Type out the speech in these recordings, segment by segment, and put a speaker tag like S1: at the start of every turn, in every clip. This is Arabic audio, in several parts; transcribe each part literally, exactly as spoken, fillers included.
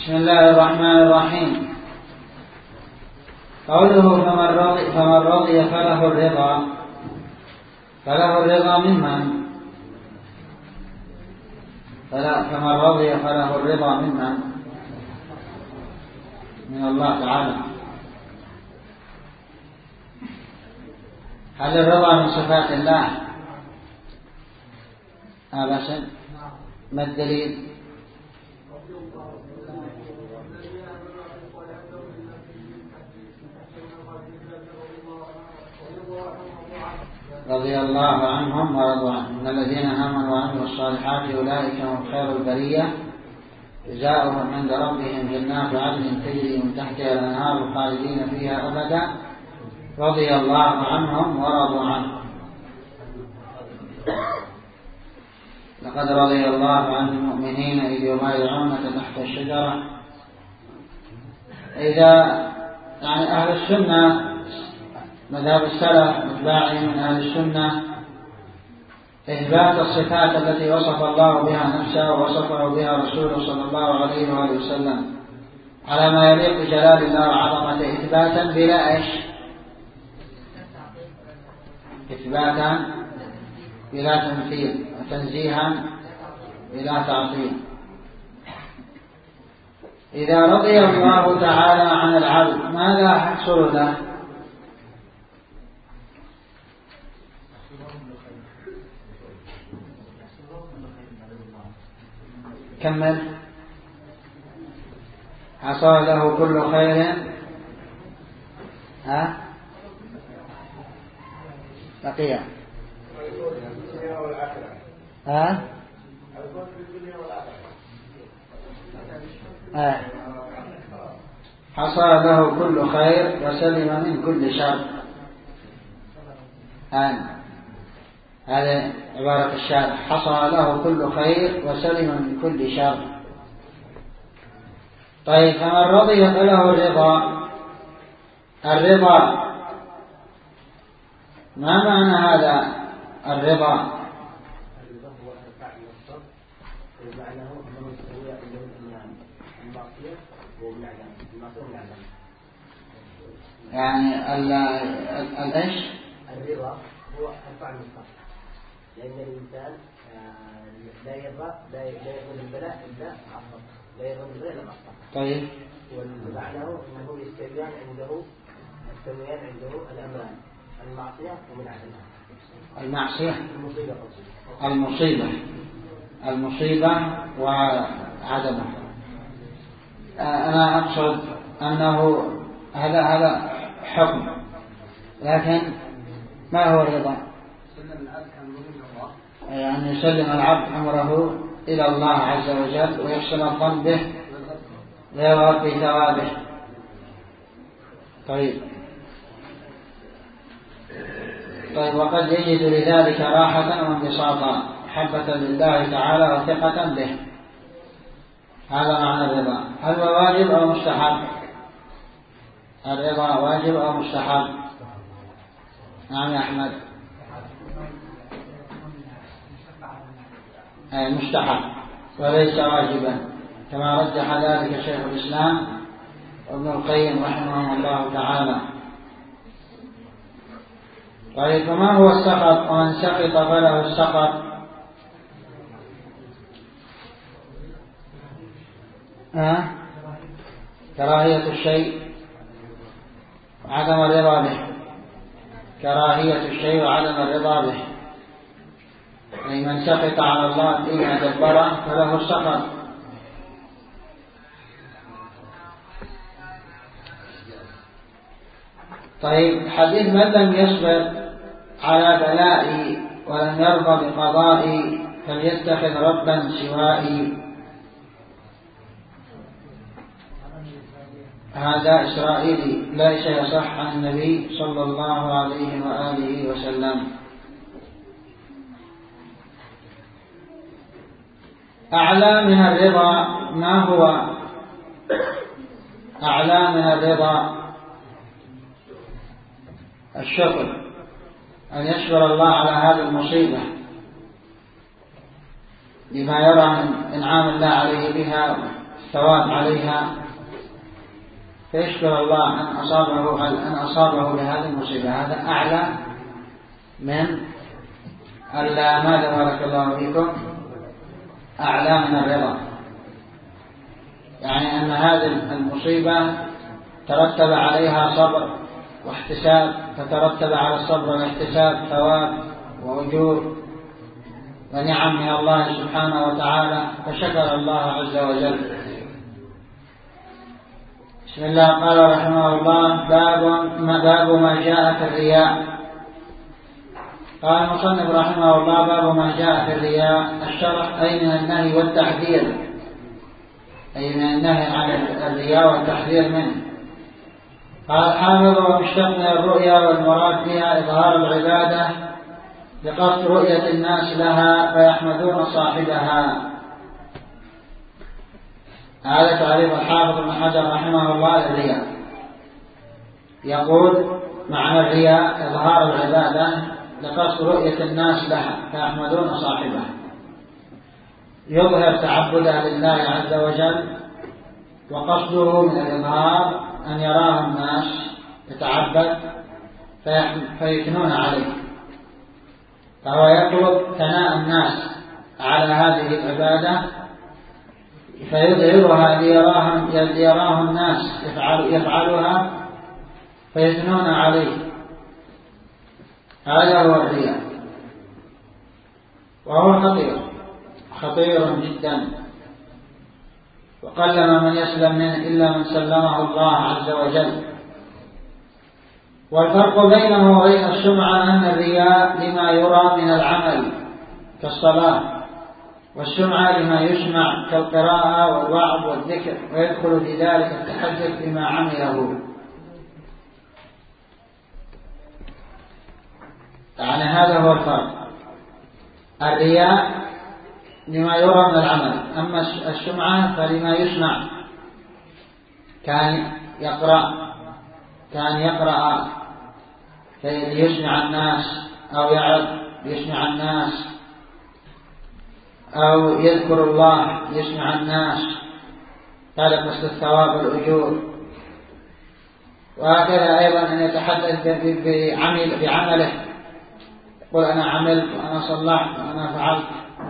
S1: بسم الله الرحمن الرحيم. قوله فمن رضي, فمن رضي فله الرضا، فله الرضا ممن؟ فلا فمن رضي فله الرضا ممن؟ من الله تعالى. هل الرضا من صفات الله؟ أبدا. ما الدليل؟ رضي الله عنهم ورضوا عنه. إن الذين آمنوا وعملوا الصالحات أولئك هم خير البرية جزاؤهم عند ربهم جنات عدن تجري من تحتها الأنهار خالدين فيها أبدا رضي الله عنهم ورضوا عنه. لقد رضي الله عن المؤمنين إذ يبايعونك تحت الشجرة. إذا يعني أهل السنة مذهب السلف متباعي من أهل السنة إثبات الصفات التي وصف الله بها نفسه ووصفه بها رسوله صلى الله عليه وآله وسلم على ما يليق بجلال الله وعظمته، إثباتا بلا إيش؟ إثباتا بلا تمثيل، وتنزيها بلا تعطيل. إذا رضي الله تعالى عن العبد ماذا يحصل له؟ كمل. حصل له كل خير. ها بقي. ها آه. حصل له كل خير وسلم من كل شر. آه. هذا عبارة الشارع. حصل له كل خير وسلم من كل شر. طيب فمن رضي فله الرضا. الرضا ما معنى هذا الرضا؟ يعني الإيش؟
S2: الرضا هو الفعل المستقيم، لأن الإنسان لا يرضى لا يقبل البلاء إلا مع الصبر، لا يرضى البلاء إلا مع الصبر.
S1: طيب.
S2: ومعناه أنه يستويان عنده يستويان عنده الأمران، المعصية ومن عدمها.
S1: المعصية
S2: المصيبة
S1: المصيبة المصيبة وعدمها. أنا أقصد أنه هذا هذا حكم، لكن ما هو الرضا؟ يعني يسلم العبد أمره إلى الله عز وجل ويحسن الظن به ويرغب في ثوابه. طيب طيب وقد يجد لذلك راحة وانبساطا محبة لله تعالى وثقة به. هذا معنى الرضا. هل هو واجب أو مستحب؟ الرضا واجب أو مستحب؟ نعم يا أحمد. أي مستحب وليس واجبا، كما رجح ذلك شيخ الإسلام وابن القيم رحمه الله تعالى. طيب فما هو السخط؟ ومن سخط فله السخط. أه؟ كراهية الشيء وعدم الرضا به. كراهية الشيء وعدم الرضا به. أي من سخط على الله إما جبره فله السخط. طيب حديث من لم يصبر على بلائي ولم يرضى بقضائي فليتخذ ربا سوائي. هذا إسرائيلي ليس يصح عن النبي صلى الله عليه وآله وسلم. أعلى من الرضا ما هو؟ أعلى من الرضا الشكر، أن يشكر الله على هذه المصيبة لما يرى من إنعام الله عليه بها الثواب عليها فيشكر الله أن أصابه أن أصابه بهذه المصيبة. هذا أعلى من ماذا بارك الله فيكم أعلى من الرضا. يعني أن هذه المصيبة ترتب عليها صبر واحتساب، فترتب على الصبر والاحتساب ثواب وأجور ونعم من الله سبحانه وتعالى، فشكر الله عز وجل. بسم الله. قال رحمه الله: باب ما, باب ما جاء في الرياء. قال المصنف رحمه الله: باب ما جاء في الرياء. الشرح أي من النهي والتحذير، أي من النهي عن الرياء والتحذير منه. قال حافظ: ومشتق من الرؤيا والمراد بها إظهار العبادة لقصد رؤية الناس لها فيحمدون صاحبها. هذا تعريف الحافظ ابن حجر رحمه الله للرياء. يقول: معنى الرياء إظهار العبادة لقصد رؤية الناس لها فيحمدون صاحبها، يظهر تعبده لله عز وجل، وقصده من الإظهار أن يراه الناس يتعبد فيثنون عليه، فهو يطلب ثناء الناس على هذه العبادة فيظهرها ليراه الناس يفعل يفعلها فيثنون عليه. هذا هو الرياء، وهو خطير خطير جدا، وقلما من يسلم منه إلا من سلمه الله عز وجل. والفرق بينه وبين السمعة أن الرياء لما يرى من العمل كالصلاة، والسمعة لما يسمع كالقراءة والوعظ والذكر، ويدخل في ذلك التحدث بما عمله. يعني هذا هو الفرق. الرياء لما يرى من العمل، أما السمعة فلما يسمع، كان يقرأ كان يقرأ ليسمع الناس، أو يعظ ليسمع الناس، أو يذكر الله ليسمع الناس، هذا قصد الثواب والأجور. وهكذا أيضا أن يتحدث بعمل بعمله، يقول: أنا عملت وأنا صلحت وأنا فعلت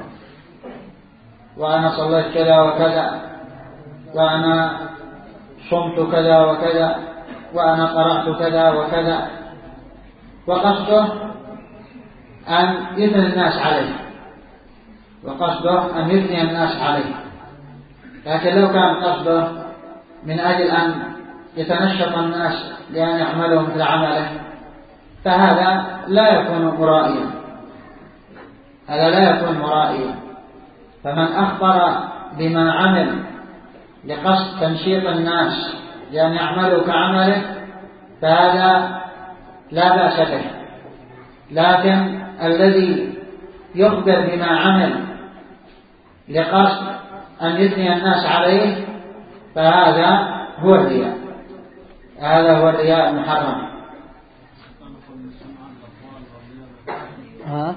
S1: وأنا صليت كذا وكذا وأنا صمت كذا وكذا وأنا قرأت كذا وكذا، وقصده أن يثني الناس عليه وقصده أن يثني الناس عليه. لكن لو كان قصده من أجل أن يتنشط الناس لأن يعملوا مثل عمله فهذا لا يكون مرائيا، هذا لا يكون مرائيا. فمن أخبر بما عمل لقصد تنشيط الناس لأن يعملوا كعمله فهذا لا بأس به. لكن الذي يخبر بما عمل لقصد أن يثني الناس عليه فهذا هو الرياء، هذا هو الرياء المحرم. ها؟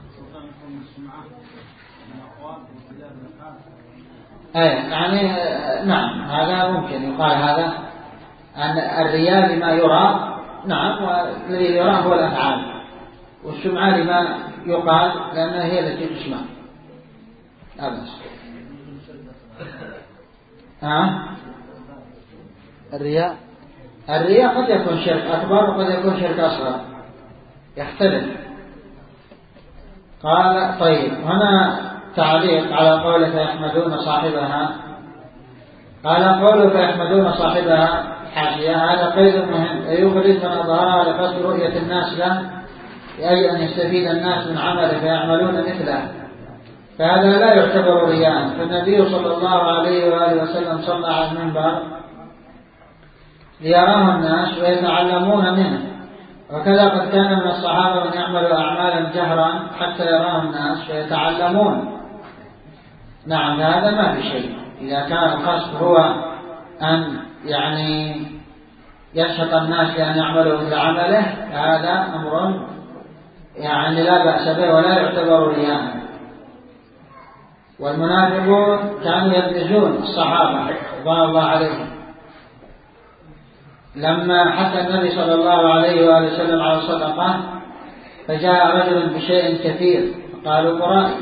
S1: أي يعني نعم، هذا ممكن يقال هذا أن الرياء لما يرى، نعم، والذي يرى هو الأفعال، والسمعة لما يقال لأنها هي التي تسمع. أبدا. ها؟ الرياء الرياء قد يكون شرك أكبر وقد يكون شرك أصغر، يختلف. قال: طيب، هنا تعليق على قوله فيحمدون صاحبها. قال: قوله فيحمدون صاحبها حاشية، هذا قيد مهم، يخرج من أظهرها لقصد رؤية الناس له لأجل أن يستفيد الناس من عمله فيعملون مثله، فهذا لا يعتبر رياء. فالنبي صلى الله عليه وآله وسلم صلى على المنبر ليراه الناس ويتعلمون منه، وكذا قد كان من الصحابة من يعمل أعمالا جهرا حتى يراه الناس فيتعلمون. نعم، هذا ما في شيء. إذا كان القصد هو أن يعني ينشط الناس لأن يعملوا مثل عمله هذا أمر يعني لا بأس به ولا يعتبر رياء. والمنافقون كانوا يبتزون الصحابة رضوان الله عليهم. لما حث النبي صلى الله عليه وآله وسلم على الصدقة فجاء رجل بشيء كثير فقالوا مرائي،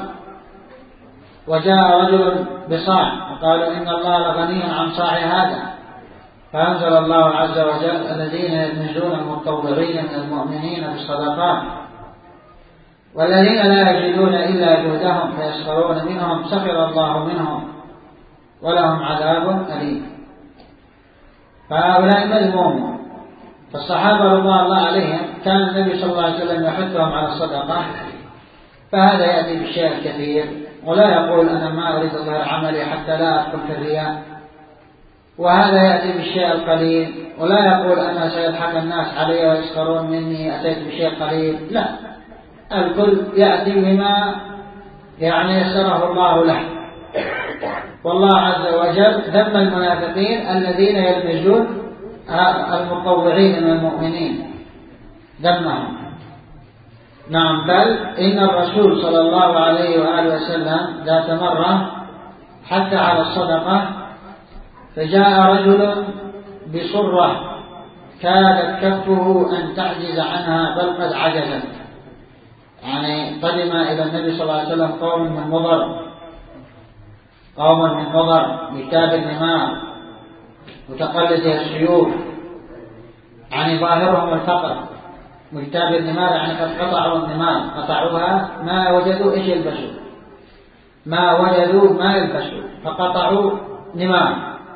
S1: وجاء رجل بصاع وقالوا إن الله لغني عن صاع هذا، فأنزل الله عز وجل الذين يلمزون المتطوعين من المؤمنين بالصدقات والذين لا يجدون إلا جهدهم فيسخرون منهم سخر الله منهم ولهم عذاب أليم. فهؤلاء مذمومون. فالصحابة رضوان الله عليهم كان النبي صلى الله عليه وسلم يحثهم على الصدقة، فهذا يأتي بالشيء الكثير ولا يقول أنا ما أريد أظهر عملي حتى لا أدخل في الرياء، وهذا يأتي بالشيء القليل ولا يقول أنا سيضحك الناس علي ويسخرون مني أتيت بشيء قليل، لا، الكل يأتي بما يعني يسره الله له. والله عز وجل ذم المنافقين الذين يلمزون المتطوعين من المؤمنين ذمهم. نعم، بل إن الرسول صلى الله عليه وآله وسلم ذات مرة حتى على الصدقة، فجاء رجل بصرة كادت كفه أن تعجز عنها بل قد عجزت. يعني قدم إلى النبي صلى الله عليه وسلم قوم من مضر قوم من مضر مجتاب النمار متقلدي السيوف، يعني ظاهرهم الفقر. مجتاب النمار يعني قد قطعوا النمار، قطعوها ما وجدوا إيش يلبسوا، ما وجدوا ما يلبسوا فقطعوا نمار،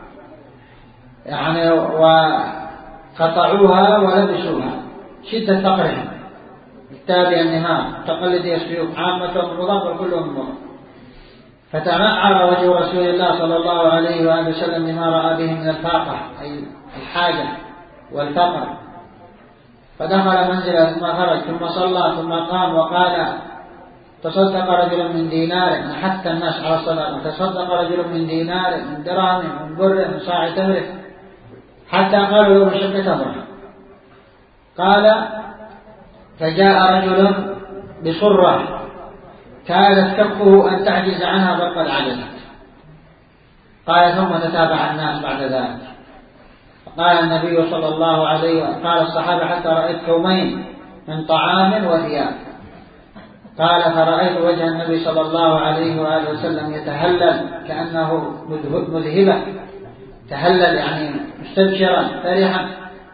S1: يعني وقطعوها ولبسوها شدة فقرهم. مجتابي النمار متقلدي السيوف عامة المضر وكلهم المضر. فتمعر وجه رسول الله صلى الله عليه وآله وسلم لما رأى به من الفاقة أي الحاجة والفقر، فدخل منزله ثم خرج ثم صلى ثم قام وقال تصدق رجل من دينار، حتى الناس على الصدقة، تصدق رجل من دينار من درهم من بر من صاع تمره، حتى قالوا له بشق تمره. قال فجاء رجل بصرة كادت كفه أن تعجز عنها بل قد عجزت. قال ثم تتابع الناس بعد ذلك. قال النبي صلى الله عليه وسلم قال الصحابة حتى رأيت كومين من طعام وثياب. قال فرأيت وجه النبي صلى الله عليه وآله وسلم يتهلل كأنه مذهبة، تهلل يعني مستبشرا فرحا.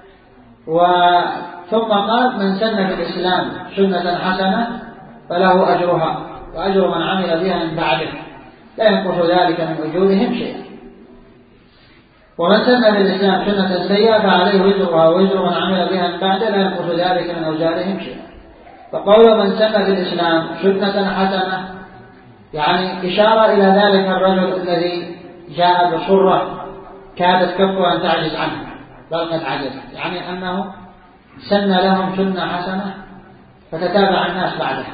S1: ثم قال من سن في الإسلام سنة حسنة فله أجرها وأجر من عمل بها من بعده لا ينقص ذلك من أجورهم شيئا، ومن سن في الإسلام سنة سيئة فعليه وزرها ووزر من عمل بها من بعده لا ينقص ذلك من أوزارهم شيئا. فقول من سن في الإسلام سنة حسنة يعني إشارة إلى ذلك الرجل الذي جاء بصرة كادت كفه أن تعجز عنه بل قد عجزت، يعني أنه سن لهم سنة حسنة فتتابع الناس بعدها،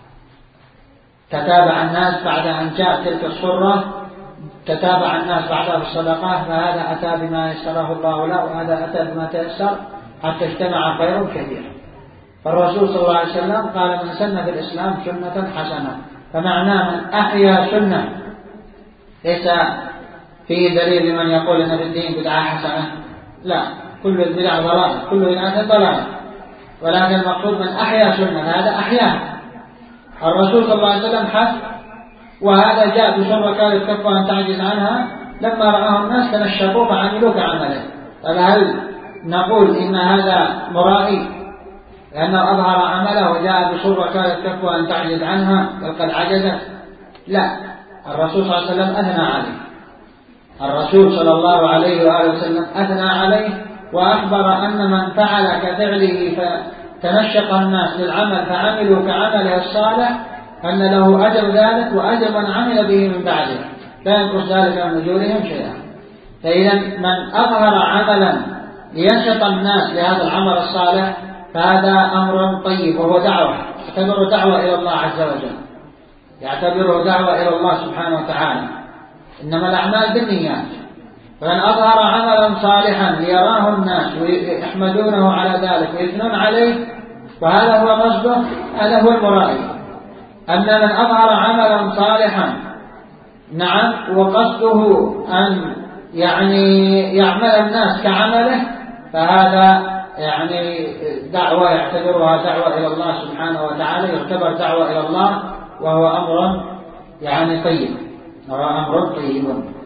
S1: تتابع الناس بعد أن جاء تلك الصرة، تتابع الناس بعدها بالصدقات، فهذا أتى بما يسره الله له وهذا أتى بما تيسر حتى اجتمع خير كثير. فالرسول صلى الله عليه وسلم قال من سن في الإسلام سنة حسنة، فمعناه من أحيا سنة، ليس فيه دليل لمن يقول أن في الدين بدعة حسنة، لا، كل البدع ضلال، كل بدعة ضلال، ولكن المقصود من أحيا سنة هذا أحياها. الرسول صلى الله عليه وسلم حث، وهذا جاء بصرة كانت كفة أن تعجز عنها، لما رآه الناس تنشطوا فعملوا كعمله. فهل نقول إن هذا مرائي لأنه أظهر عمله وجاء بصرة كانت كفة أن تعجز عنها بل قد عجزت؟ لا، الرسول صلى الله عليه وسلم أثنى عليه، الرسول صلى الله عليه وآله وسلم أثنى عليه وأخبر أن من فعل كفعله فتنشق الناس للعمل فعملوا كعمله الصالح أن له أجر ذلك وأجر من عمل به من بعده لا ينقص ذلك من أجورهم شيئا. فإذا من أظهر عملا لينشط الناس لهذا العمل الصالح فهذا أمر طيب وهو دعوة، يعتبره دعوة إلى الله عز وجل، يعتبره دعوة إلى الله سبحانه وتعالى. إنما الأعمال بالنيات، فمن أظهر عملا صالحا ليراه الناس ويحمدونه على ذلك ويثنون عليه وهذا هو قصده، هذا هو المرائي. أما من أظهر عملا صالحا نعم، وقصده أن يعني يعمل الناس كعمله، فهذا يعني دعوة يعتبرها دعوة إلى الله سبحانه وتعالى، يعتبر دعوة إلى الله، وهو أمر يعني طيب، وهو أمر طيب.